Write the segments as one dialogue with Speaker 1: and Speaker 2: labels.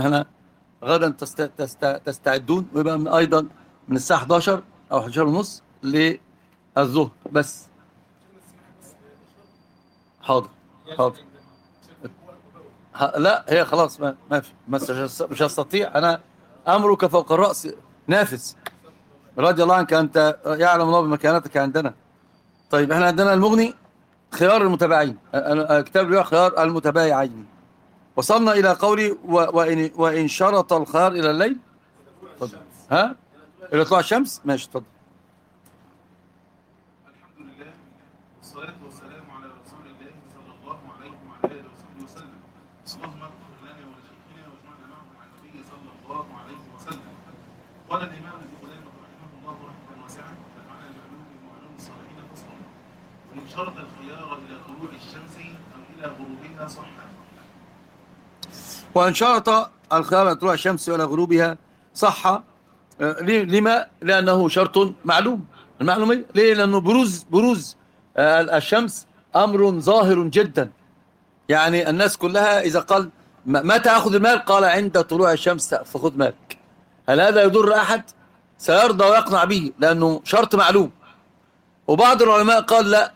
Speaker 1: احنا غدا تستعدون، ويبقى أيضا من الساعة 11 أو 11 ونص للظهر بس. حاضر حاضر. لا هي خلاص ما في، مش هستطيع أنا. أمرك فوق الرأس نافذ رضي الله عنك، أنت يعلم الله بمكانتك عندنا. طيب احنا عندنا المغني خيار المتباعين، كتاب الرواية خيار المتبايعين. وصلنا إلى قولي وإن شرط الخيار إلى الليل. اتفضل. ها إلى طلوع الشمس، ماشي اتفضل.
Speaker 2: الحمد لله والصلاة والسلام على رسول الله صلى الله عليه وعلى آله وصحبه وسلم. اللهم اغفر لنا ولشيخنا واجمعنا معه مع النبي صلى الله عليه وسلم. قال الإمام ابن قدامة رحمه الله رحمة واسعة: فمعنى المعلوم ومعلوم الصالحين فصل، وإن شرط الخيار إلى طلوع الشمس أو إلى غروبها صح.
Speaker 1: وإن شرط الخيار إلى طلوع الشمس وإلى غروبها صح. لما؟ لأنه شرط معلوم. المعلومية ليه؟ لأنه بروز الشمس أمر ظاهر جدا. يعني الناس كلها إذا قال متى أخذ المال، قال عند طلوع الشمس فخذ مالك. هل هذا يضر أحد؟ سيرضى ويقنع به لأنه شرط معلوم. وبعض العلماء قال لا،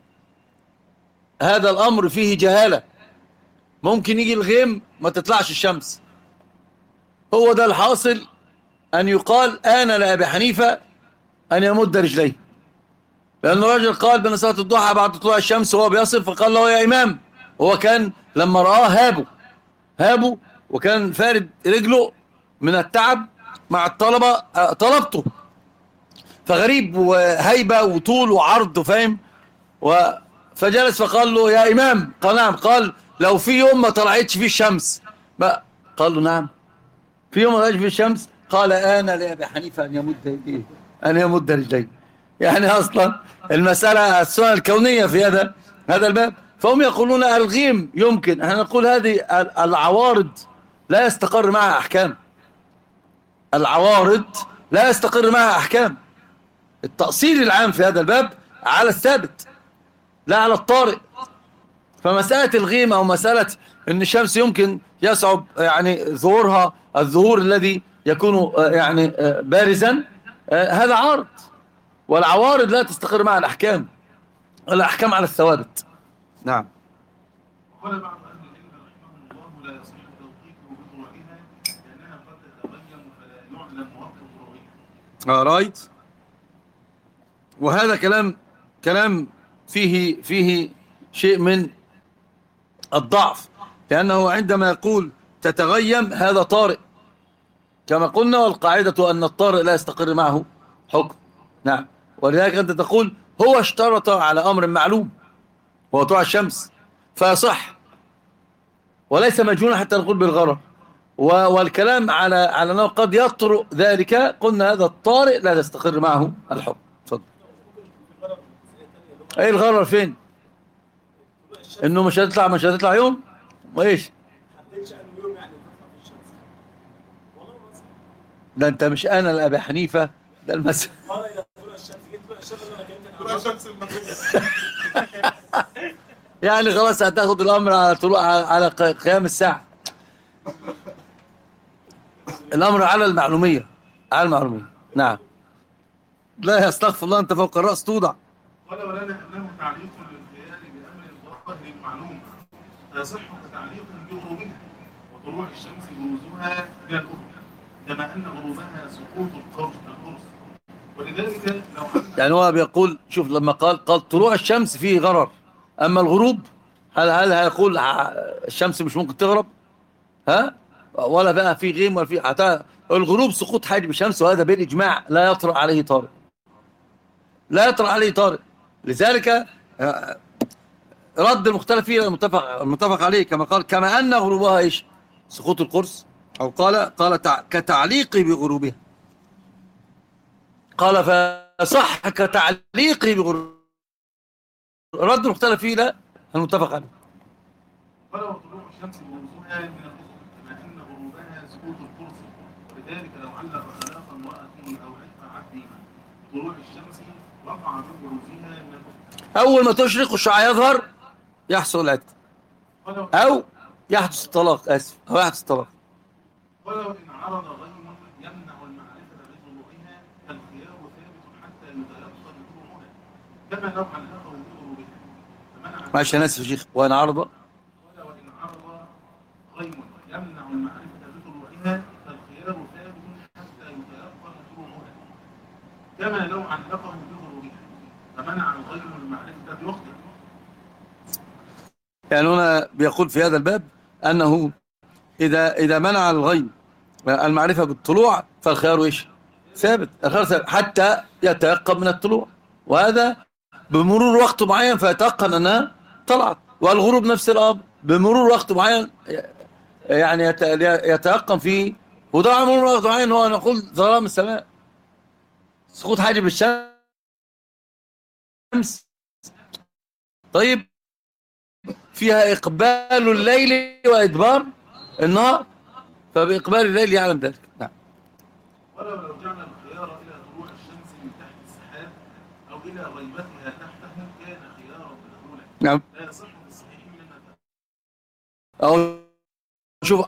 Speaker 1: هذا الأمر فيه جهالة، ممكن يجي الغيم ما تطلعش الشمس. هو ده الحاصل، أن يقال آن لأبي حنيفة أن يمد رجليه، لأن الرجل قال بين صلاة الضحى بعد طلوع الشمس وهو بيصل، فقال له يا إمام. هو كان لما رآه هابه وكان فارد رجله من التعب مع الطلبة، طلبته، فغريب وهيبة وطول وعرض فاهم. فجلس فقال له يا إمام. قال نعم. قال لو في يوم ما طلعتش فيه الشمس بقى. قال له نعم، في يوم ما طلعتش فيه الشمس. قال آن لأبي حنيفة أن يمد يديه، أن يمد رجليه. يعني أصلا المسألة السنة الكونية في هذا الباب. فهم يقولون الغيم يمكن، احنا نقول هذه العوارض لا يستقر معها أحكام. العوارض لا يستقر معها أحكام. التأصيل العام في هذا الباب على الثابت لا على الطارئ. فمسألة الغيم أو مسألة أن الشمس يمكن يصعب يعني ظهورها الظهور الذي يكون يعني بارزا، هذا عارض، والعوارض لا تستقر مع الأحكام، الأحكام على الثوابت. نعم.
Speaker 2: وقال بعض أهل العلم رحمهم الله: لا يصح توقيته بطلوعها لأنها قد تتغير فلا يعلم وقت طلوعها.
Speaker 1: رايت. وهذا كلام فيه شيء من الضعف، لأنه عندما يقول تتغيم هذا طارئ كما قلنا، والقاعدة أن الطارئ لا يستقر معه حكم. نعم. ولذلك أنت تقول هو اشترط على أمر معلوم وهو طلوع الشمس فيصح، وليس مجنون حتى نقول بالغرر. والكلام على أنه قد يطرئ ذلك، قلنا هذا الطارئ لا يستقر معه الحكم. اتفضل. ايه الغرر فين؟ انه مش هتطلع يوم وايش؟ ده انت مش انا لأبي حنيفة، ده المسألة. يعني خلاص هتاخد الامر على طلوع على قيام الساعة. الامر على المعلومية، على المعلومية. نعم. لا يستغفر الله، انت فوق الرأس توضع.
Speaker 2: قال ولنا أنه تعليق للخيال بأمر ظاهر معلوم فيصح كتعليق بغروبها، وطلوع الشمس بروزها من الأفق، كما أن غروبها سقوط القرص. ولذلك لو
Speaker 1: يعني هو بيقول شوف لما قال طلوع الشمس فيه غرر، أما الغروب هل هيقول الشمس مش ممكن تغرب؟ ها؟ ولا بقى في غيم ولا في حتى الغروب سقوط حاجب الشمس، وهذا بالإجماع لا يطرأ عليه طارئ، لا يطرأ عليه طارئ. لذلك رد المختلف فيه المتفق عليه، كما قال كما أن غروبها إيش؟ سقوط القرص. أو قال كتعليق بغروبها. قال فصح كتعليق بغروبها. رد المختلف فيه لا المتفق عليه.
Speaker 2: قال وطلوع الشمس بروزها من الأفق، كما أن غروبها سقوط القرص. ولذلك لو علق خلاق امرأته أو عتق عبده طلوع الشمس وقع من بروزها من الأفق.
Speaker 1: أول ما تشرق والشعاع يظهر يحصل العتق، أو يحدث الطلاق. آسف، أو يحدث الطلاق.
Speaker 2: ولو إن عرض غيم يمنع المعرفة بطلوعها فالخيار ثابت حتى يتيقن طلوعها كما لو علقه بغروبها فمنع.
Speaker 1: معلش أنا آسف يا شيخ. وأنا عرض
Speaker 2: ولو إن عرض غيم يمنع المعرفة بطلوعها فالخيار ثابت حتى يتيقن طلوعها كما لو علقه بغروبها فمنع الغيم المعرفة بوقته.
Speaker 1: يعني هنا بيقول في هذا الباب أنه إذا منع الغيم المعرفة بالطلوع فالخيار إيش؟ ثابت. الخيار ثابت حتى يتيقن من الطلوع، وهذا بمرور وقت معين فيتيقن أنها طلعت. والغروب نفس الأمر بمرور وقت معين يعني يتيقن فيه. وطبعا مرور وقت معين هو نقول ظلام السماء، سقوط حاجب الشمس. طيب فيها إقبال الليل وإدبار النهار، فبإقبال الليل يعلم ذلك. نعم.
Speaker 2: ولو جعل الخيار إلى طلوع الشمس من تحت السحاب أو إلى غيبتها تحته كان خيارا مدخولا.
Speaker 1: نعم.
Speaker 2: لا يصح في الصحيح منها.
Speaker 1: أو شوف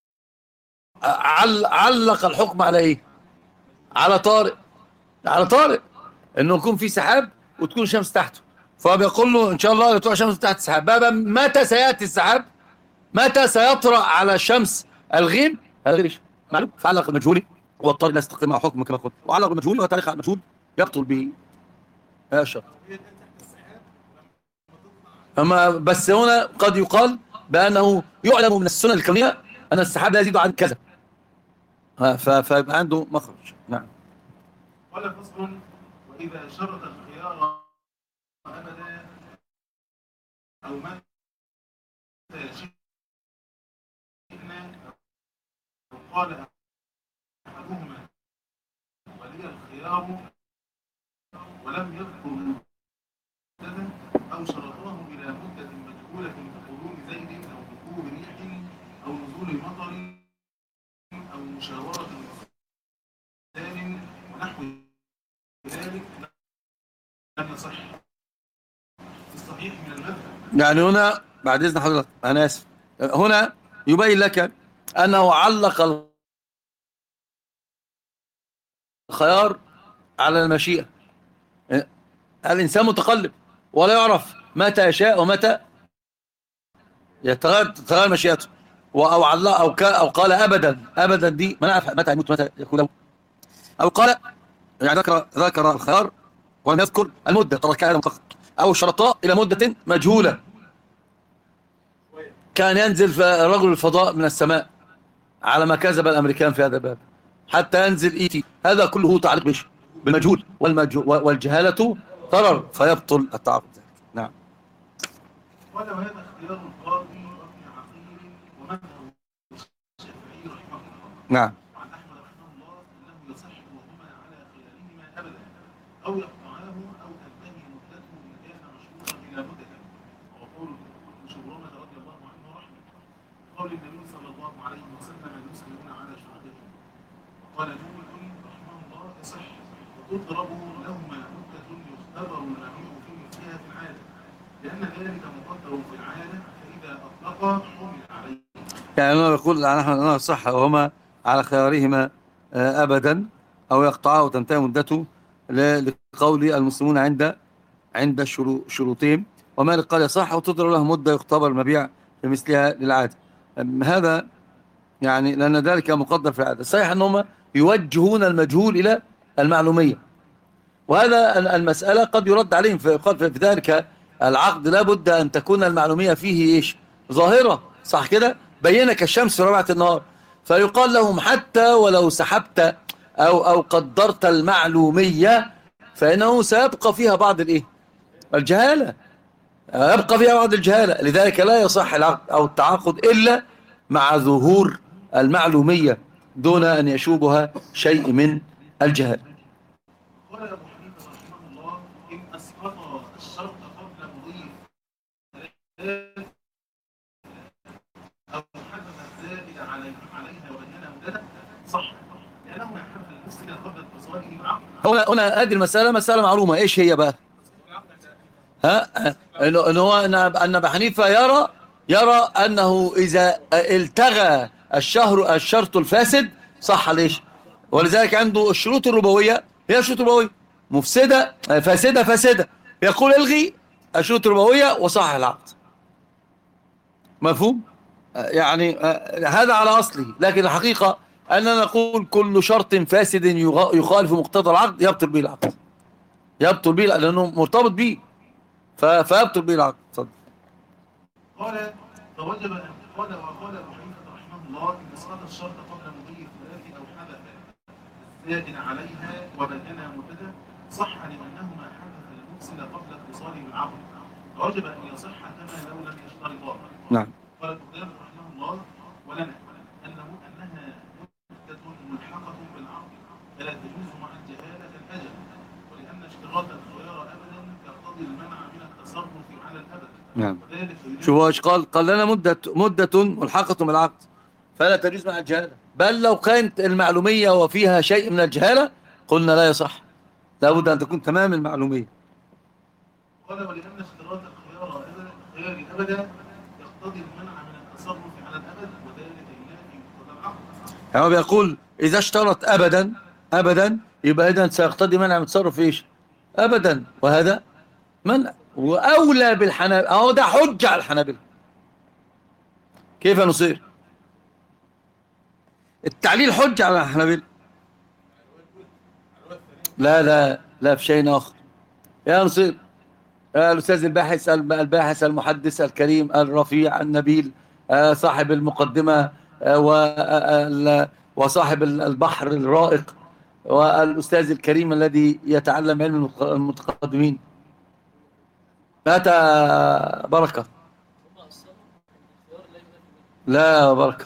Speaker 1: علق الحكم على إيه؟ على طارئ. على طارئ إنه يكون في سحاب وتكون الشمس تحته، فبيقول له إن شاء الله تطلع الشمس تحت السحاب. بقى متى سيأتي السحاب؟ متى سيطرأ على الشمس الغيم؟ هذا غير معلوم. فعلق المجهول والطارئ لا يستقيم مع حكم كما قلت، وعلق المجهول وتاريخ على المجهول يبطل به الشرط. أما بس هنا قد يقال بأنه يعلم من السنن الكونية أن السحاب لا يزيد عن كذا، فيبقى عنده مخرج. نعم.
Speaker 2: قال فصل وإذا شرط الخيار أبدا أو متى شئنا أو قال أحدهما ولي الخيار ولم يذكر مدة أو شرطاه إلى مدة مجهولة كقدوم زيد أو ركوب ريح أو نزول مطر أو مشاورة إنسان ونحو ذلك لم يصح في الصحيح من المذهب.
Speaker 1: يعني هنا بعد إذن حضرتك أنا آسف، هنا يبين لك أنه علق الخيار على المشيئة. الإنسان متقلب ولا يعرف متى يشاء ومتى تتغير مشيئته. أو علق أو قال أبدا دي ما نعرف متى يموت متى يكون له. أو قال يعني ذكر الخيار ولم يذكر المدة، تركها إلى مطلق. أو شرطاء إلى مدة مجهولة، كان ينزل في رجل الفضاء من السماء على ما كذب الأمريكان في هذا الباب حتى ينزل إيتي. هذا كله تعليق بش بالمجهول، والجهالة ضرر فيبطل التعاقد. نعم.
Speaker 2: ولو هذا اختيار القاضي وابن عقيل ومذهب الشافعي رحمه الله.
Speaker 1: نعم.
Speaker 2: وعن أحمد رحمه الله أنه يصح وهما على خيارهما أبدا أو يقطعاه أو تنتهي مدته إن كان مشروطا إلى مدة. وقول شبرمة رضي الله عنه رحمه قول النبي صلى الله عليه وسلم المسلمون على شروطهم. وقال نوح رحمه الله يصح وتضرب لهما مدة يختبر المبيع في مثلها في العادة لأن ذلك مقدر في العادة فإذا أطلق حمل عليه.
Speaker 1: يعني أنا بقول عن أحمد أنه صح وهما على خيارهما أبدا أو يقطعه وتنتهي مدته لقول المسلمون عند شروطهم. ومالك قال يصح وتضرب له مدة يختبر المبيع في مثلها للعادة. هذا يعني لأن ذلك مقدر في العادة. صحيح أنهم يوجهون المجهول إلى المعلومية، وهذا المسألة قد يرد عليهم فيقال في ذلك العقد لا بد أن تكون المعلومية فيه إيش؟ ظاهرة، صح كده؟ بينك الشمس في ربعة النهار، فيقال لهم حتى ولو سحبت أو قدرت المعلومية فإنه سيبقى فيها بعض الجهالة، يبقى فيها بعض الجهالة. لذلك لا يصح العقد أو التعاقد إلا مع ظهور المعلومية دون أن يشوبها شيء من الجهالة.
Speaker 2: قال أبو حنيفة رحمه الله إن أسقط الشرط قبل مضي أو حدث الزائد عليها وبينها مدة صح لأنه يحب المسلم قبل اتصاله معه.
Speaker 1: هنا هذه المسألة مسألة معلومة. إيش هي بقى؟ أن أبو حنيفة يرى أنه إذا التغى الشرط الفاسد صح ليش؟ ولذلك عنده الشروط الربوية هي شروط ربوية مفسدة فاسدة يقول الغي الشروط الربوية وصحح العقد. مفهوم؟ يعني هذا على أصله، لكن الحقيقة أننا نقول كل شرط فاسد يخالف مقتضى العقد يبطل به العقد، يبطل به لأنه مرتبط به فيبطل به العقد. اتفضل.
Speaker 2: قال فوجب أن قال وقال أبو حنيفة رحمه الله إن سقط الشرط قبل مضي الثلاث أو حدث زاد عليها وبدنا مبتدا صح لأنهما حدث المفسد قبل اتصاله بالعقد فوجب أن يصح كما لو لم يشترطا.
Speaker 1: نعم.
Speaker 2: قال القدامى رحمه الله ولنا أنها مدة ملحقة بالعقد فلا تجوز مع الجهالة الأجل ولأن اشتراط الخيار أبدا يقتضي المنع من التصرف على الأبد.
Speaker 1: نعم. شوفوا ايش قال لنا مدة ملحقة بالعقد فلا تجوز مع الجهالة، بل لو كانت المعلومية وفيها شيء من الجهالة قلنا لا يصح، لابد أن تكون تمام المعلومية.
Speaker 2: قال ولأن اشتراط الخيار أبدا يقتضي المنع من التصرف على الأبد وذلك ينافي مقتضى العقد.
Speaker 1: يعني بيقول إذا اشترط أبدا يبقى إذا سيقتضي منع من التصرف إيش؟ أبدا، وهذا منع وأولى بالحنابلة، أهو ده حجة على الحنابلة. كيف نصير؟ التعليل حجة على الحنابلة. لا في شيء آخر. يا نصير الأستاذ الباحث المحدث الكريم الرفيع النبيل صاحب المقدمة وصاحب البحر الرائق والأستاذ الكريم الذي يتعلم علم المتقدمين. مات بركة؟ لا بركة.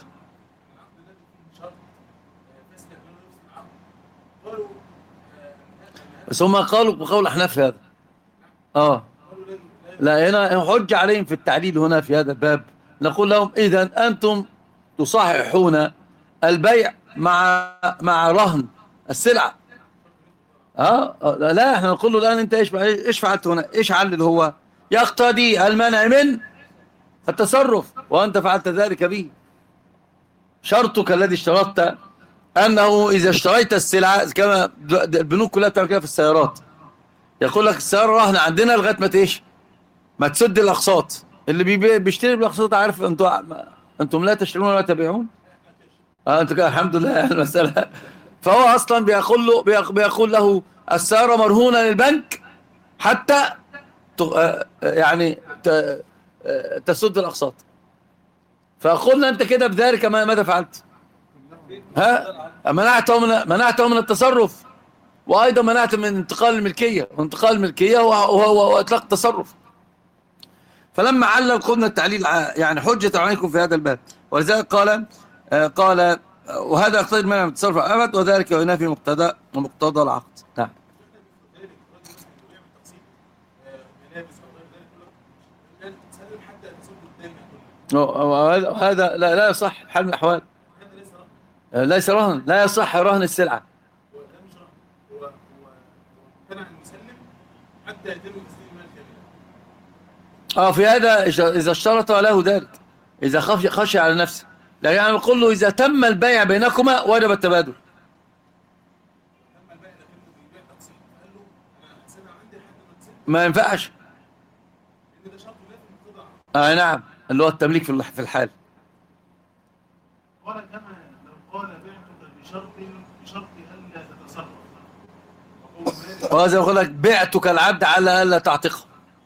Speaker 1: بس هم قالوا بقول أحناف في هذا. لا هنا حج عليهم في التعليل هنا في هذا الباب. نقول لهم إذن أنتم تصححون البيع مع رهن السلعة. لا احنا نقول له الآن انت ايش فعلت هنا؟ ايش علل هو؟ يقتضي المنع من التصرف وانت فعلت ذلك به. شرطك الذي اشترطت انه اذا اشتريت السلعة كما البنوك كلها بتعمل كده في السيارات، يقول لك السيارة رهن عندنا لغاية ما تسد الاقساط. اللي بيشتري بالاقساط عارف انتم لا تشترون ولا تبيعون. انتم كده الحمد لله المسألة. فهو اصلا بيقول له السيارة مرهونة للبنك حتى يعني تسد الاقساط. فقلنا انت كده بذلك ماذا فعلت؟ منعته من التصرف، وايضا منعت من انتقال الملكية واطلاق التصرف. فلما علل قلنا التعليل يعني حجة عليكم في هذا الباب. ولذلك قال وهذا يقتضي المنع من التصرف أبد وذلك ينافي مقتضى العقد. نعم. هذا لا يصح حال من الأحوال. ليس رهن، لا يصح رهن السلعة.
Speaker 2: هو امتنع المسلم حتى يتم تسليم المال كاملا.
Speaker 1: في هذا إذا اشترط له ذلك، إذا خشي على نفسه. لا يعني نقول له إذا تم البيع بينكما وجب التبادل. ما ينفعش. نعم اللي هو التمليك في الحال.
Speaker 2: قال كما لو قال بعتك بشرط ألا تتصرف.
Speaker 1: وهذا يقول لك بعتك العبد على ألا تعتقه،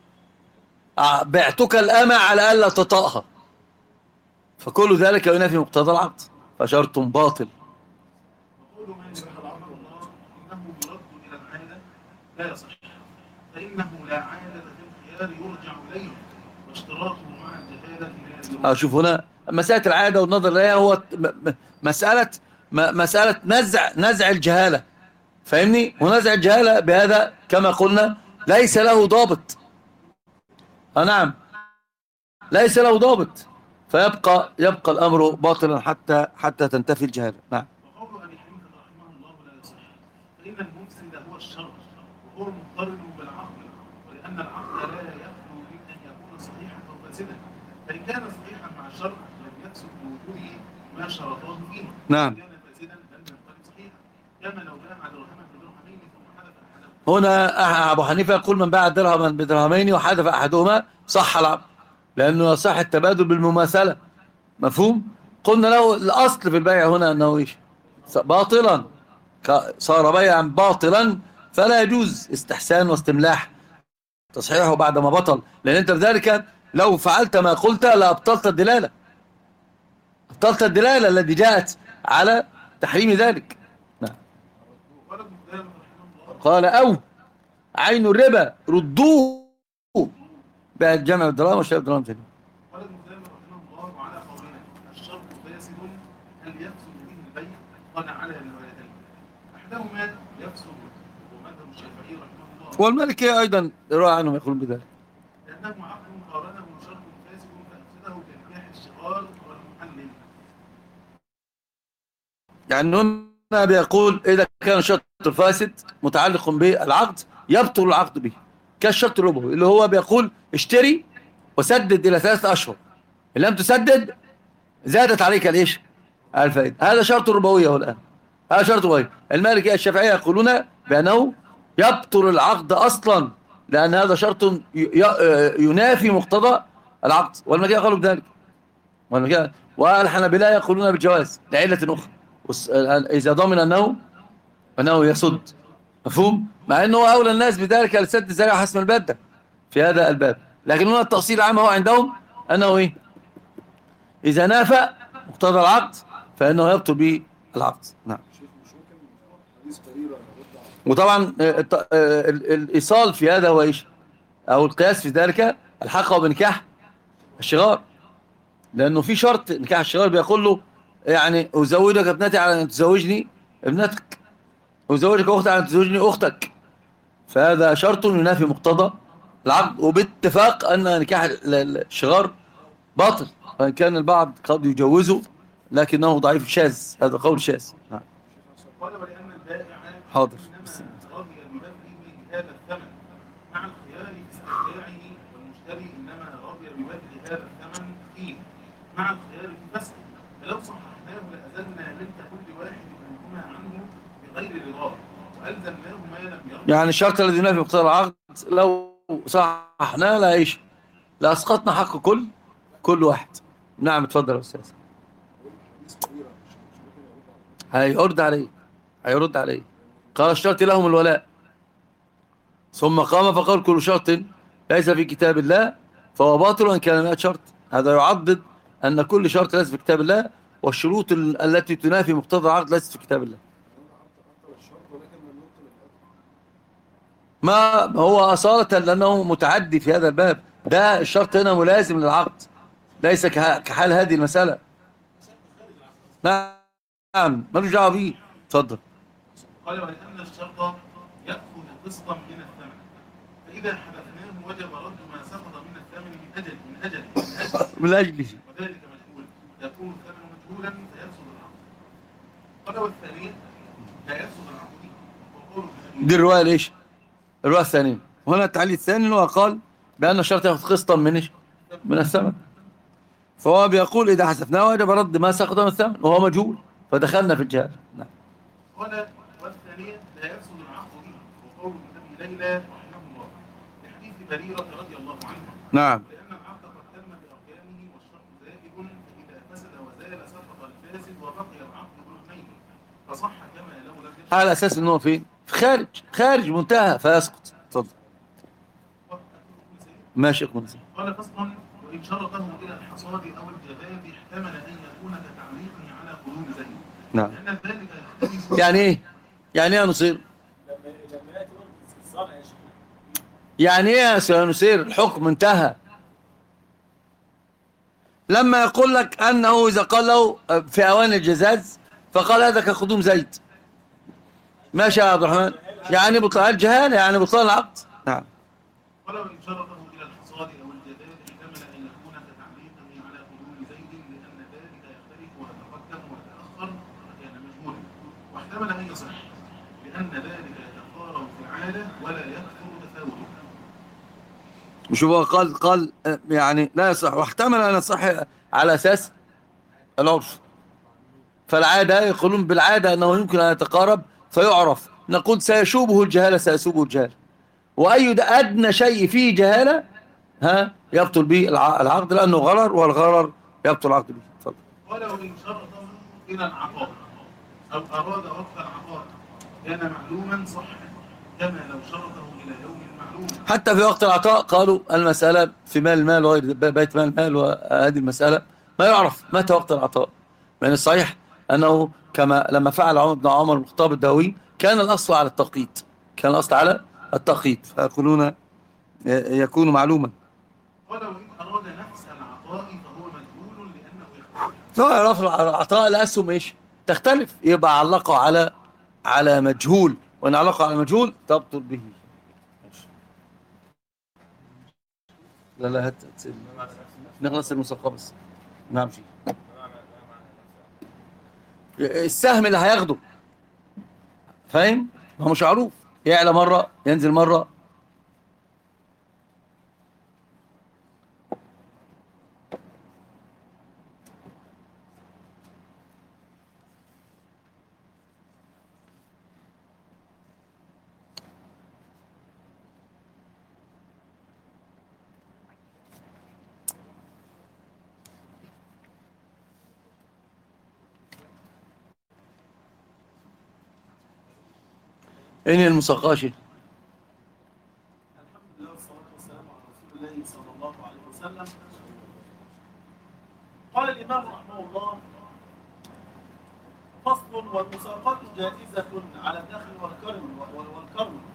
Speaker 1: بعتك الأمة على ألا تطأها، فكل ذلك ينافي مقتضى العقد فشرط باطل.
Speaker 2: وقول مالك رحمه الله إنه يرد إلى العادة لا يصح فإنه لا عادة في الخيار يرجع إليه واشتراطه مع الجهالة.
Speaker 1: شوف هنا مسألة العادة والنظر إليها هو مسألة نزع الجهالة، فاهمني؟ ونزع الجهالة بهذا كما قلنا ليس له ضابط. نعم ليس له ضابط، فيبقى الأمر باطلا حتى تنتفي الجهالة. نعم.
Speaker 2: وقول أبي حنيفة رحمه الله لا يصح فإن المفسد هو الشرط وهو مضطرد بالعقل ولأن العقل لا يخلو من أن يكون صحيحا أو فاسدا فإن كان صحيحا مع الشرط لم يفسد بوجوده ما شرطاه فيه.
Speaker 1: نعم.
Speaker 2: كان فاسدا لم ينقلب صحيحا، كما لو باع درهما بدرهمين ثم حدث احدهما.
Speaker 1: هنا أبو حنيفة يقول من باع درهما بدرهمين وحذف أحدهما صح العقد، لأنه يصح التبادل بالمماثلة. مفهوم؟ قلنا له الأصل في البيع هنا أنه إيش؟ باطلا، صار بيعا باطلا، فلا يجوز استحسان واستملاح تصحيحه بعد ما بطل، لأن أنت بذلك لو فعلت ما قلت لأبطلت الدلالة، أبطلت الدلالة التي جاءت على تحريم ذلك. نعم.
Speaker 2: قال ابن قدامة رحمه الله
Speaker 1: قال أو عين الربا ردوه بقى الجمع بالدراهم وشراء الدراهم تاني.
Speaker 2: قال ابن قدامة رحمه الله وعلى قولنا الشرط فاسد هل يفسد به البيع؟ قال على روايتين، احدهما يفسد ومذهب الشافعي رحمه الله،
Speaker 1: والمالكية أيضا روى عنهم يقولون بذلك،
Speaker 2: لأنه عقد قارنه شرط فاسد فأفسده كنكاح الشغار والمحلل.
Speaker 1: يعني هنا بيقول إذا كان الشرط الفاسد متعلق بالعقد يبطل العقد به، كالشرط الربوي اللي هو بيقول اشتري وسدد إلى 3 أشهر، إن لم تسدد زادت عليك الإيش؟ الفائدة. هذا شرط ربوي الآن، هذا شرط ربوي. المالكية الشافعية يقولون بأنه يبطل العقد أصلا، لأن هذا شرط ينافي مقتضى العقد، والمالكية قالوا بذلك، والحنابلة يقولون بالجواز لعلة أخرى، إذا ضمن أنه يسد. مفهوم؟ مع أنه أولى الناس بذلك لسد الذريعة حسم البادة في هذا الباب، لكن هنا التأصيل العام هو عندهم أنه إيه؟ إذا نافى مقتضى العقد فإنه يبطل به العقد. نعم. وطبعا الإيصال في هذا هو إيش؟ أو القياس في ذلك الحق بنكاح الشغار، لأنه في شرط نكاح الشغار بيقول له يعني أزوجك ابنتي على أن تزوجني ابنتك، أزوجك أختي على أن تزوجني أختك، فهذا شرط ينافي مقتضى العقد، وباتفاق أن نكاح الشغار باطل، وإن كان البعض قد يجوزه لكنه ضعيف شاذ، هذا قول شاذ.
Speaker 2: قال ولأن البائع
Speaker 1: حاضر.
Speaker 2: إنما رضي ببذل هذا الثمن مع الخيار في استرجاعه، والمشتري إنما رضي ببذل هذا الثمن فيه مع الخيار في فسخه، فلو صححناه لأزلنا ملك كل واحد منهما عنه بغير رضاه، وألزمناه ما لم يرضى.
Speaker 1: يعني الشرط الذي ينافي مقتضى العقد لو صححناه لا إيش؟ لا أسقطنا حق كل واحد. نعم اتفضل يا أستاذ. هيرد عليه قال الشرط لهم الولاء، ثم قام فقال كل شرط ليس في كتاب الله فهو باطل وإن كان 100 شرط. هذا يعضد أن كل شرط ليس في كتاب الله، والشروط التي تنافي مقتضى العقد ليست في كتاب الله. ما هو أصالة لأنه متعدي في هذا الباب، ده الشرط هنا ملازم للعقد، ليس كحال هذه المسألة. نعم ملوش دعوه بيه. اتفضل.
Speaker 2: قال ولأن الشرط يأخذ قسطا من الثمن، فإذا حذفناه وجب رد ما سقط من الثمن من أجله وذلك مجهول، يكون الثمن مجهولا فيفسد العقد. قال والثانية لا يفسد العقد،
Speaker 1: دي الرواية ليش؟ الرواية الثانية، وهنا التعليل الثاني هو قال بأن الشرط يأخذ قسطا من الثمن، فهو بيقول إذا حذفناه وجب رد ما سقط من الثمن وهو مجهول، فدخلنا في الجهل. نعم.
Speaker 2: قال والثانية لا يفسد العقد به، وقول النبي ليلى رحمه الله لحديث بريرة رضي الله عنها.
Speaker 1: نعم.
Speaker 2: لأن العقد قد تم بأركانه والشرط زائد، فإذا فسد وزال سقط الفاسد وبقي العقد بركنين، فصح كما لو لم يفسد.
Speaker 1: على أساس أنه فين؟ في خارج منتهى فيسقط. اتفضل. ماشي اقمن.
Speaker 2: قال فصلا وإن شرطه إلى الحصاد أو الجذاب احتمل أن يكون كتعليقه على قلوب زيد.
Speaker 1: نعم.
Speaker 2: لأن ذلك يختلف.
Speaker 1: يعني إيه؟ يعني إيه يا نصير؟ يعني إيه يا نصير؟ الحكم انتهى لما يقول لك أنه إذا قال له في أوان الجزاز فقال هذا كخدوم زيد. ماشي يا عبد الرحمن؟ يعني بطلان الجهالة، يعني بطلان العقد. نعم.
Speaker 2: ولو إن شرطه إلى الحصاد أو الجذاب احتمل أن يكون كتعليقه على قلوب زيد، لأن ذلك يختلف ويتقدم ويتأخر فكان مجهولا، واحتمل أن يصح لأن ذلك يتقارب فعاله ولا يكثر تفاوته.
Speaker 1: مش هو قال يعني لا يصح، واحتمل أن يصح على أساس العرف. فالعادة يقولون بالعادة أنه يمكن أن يتقارب فيعرف، نقول سيشوبه الجهالة، سيسوبه الجهالة. وأي أدنى شيء فيه جهالة يبطل به العقد، لأنه غرر، والغرر يبطل العقد به. اتفضل.
Speaker 2: ولو إن شرطه إلى العطاء أو أراد وقت العطاء كان معلوما صحا، كما لو شرطه إلى يوم معلوم.
Speaker 1: حتى في وقت العطاء قالوا المسألة في مال المال وغير بيت مال المال، وهذه المسألة ما يعرف متى وقت العطاء. من الصحيح أنه كما لما فعل عمر بن عمر الخطاب الدهوي كان الأصل على التوقيت، كان الأصل على التوقيت، فيقولون يكون معلوما.
Speaker 2: ولو إن أراد نفس العطاء فهو مجهول لأنه يختلف.
Speaker 1: لا يعرف العطاء، الأسهم إيش تختلف، يبقى علقه على مجهول، وإن علقه على مجهول تبطل به. لا نخلص المسابقة بس. نعم شيء السهم اللي هياخده، فاهم؟ هو مش معروف، يعلى مرة ينزل مرة. إن المسقاشي.
Speaker 3: الحمد لله والصلاة والسلام على رسول الله صلى الله عليه وسلم. قال الإمام رحمه الله: فصل: والمساقات جائزة على الدخل والكرم